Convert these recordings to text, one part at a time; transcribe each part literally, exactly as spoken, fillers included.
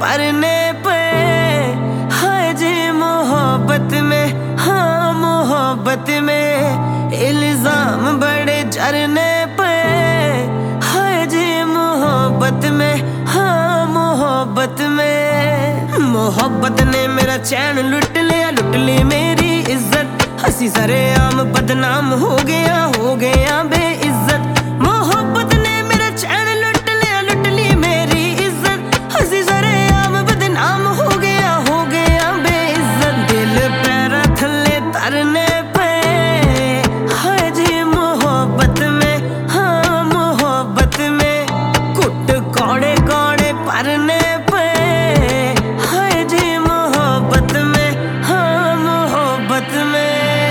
परने पे, हाय जी मोहब्बत में, हाँ मोहब्बत में इल्जाम बड़े झरने पे, हाय जी मोहब्बत में, हाँ मोहब्बत में। मोहब्बत ने मेरा चैन लुट लिया, लुट ली मेरी इज्जत, हंसी सरेआम बदनाम हो गया, हो गया बेइज्जत। मोहब्बत ने मेरा चैन लुट लिया, लुट ली मेरी इज्जत, हंसी सरेआम बदनाम हो गया, हो गया बेइज्जत। दिल पैरा थल्ले तरने पे, हाय जी मोहब्बत में, हाँ मोहब्बत में कुट कौड़े कौड़े परने पे, हाय जी मोहब्बत में, हाँ मोहब्बत में।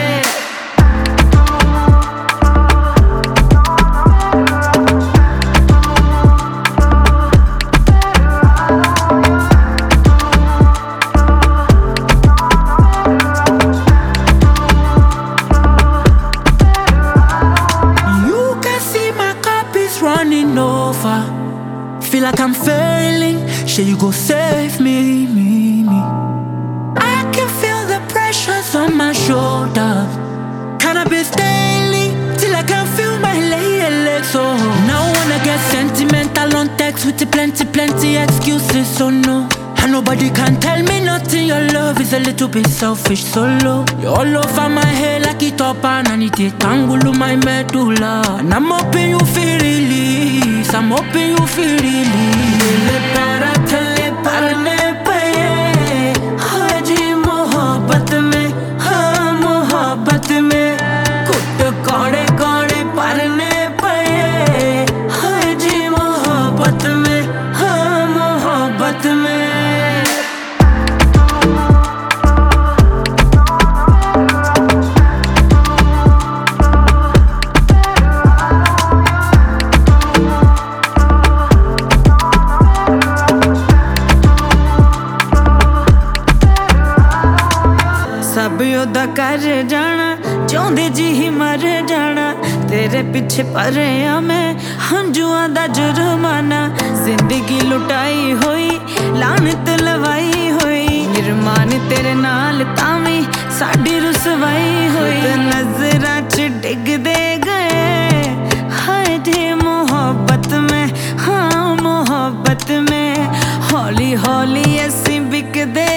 Running over, feel like I'm failing. Shall you go save me, me, me? I can feel the pressures on my shoulders. Cannabis daily till I can feel my legs. So now I wanna get sentimental on text with the plenty, plenty excuses. So no, and nobody can tell me nothing. Your love is a little bit selfish, solo. You're all over my head like it up and I need it tangle my medulla. And I'm hoping you feel release, I'm hoping you feel release. Dil पैरा थल्ले परने पे, हाय जी मोहब्बत में, हाँ मोहब्बत में कुट कौड़े कौड़े परने पे, हाय जी मोहब्बत में, हाँ मोहब्बत में। सब योदा कर जाना, चाहते जी ही मर जाना, तेरे पीछे परे आ मैं हंजुआ दा जुर्माना। जिंदगी लुटाई होई, लानत लवाई होई, निरमान तेरे नाल तावी साडी रुसवाई होई। नजरां च डिगदे गए, हाय जी मोहब्बत में, हाँ मोहब्बत में हौली हौली असीं बिकदे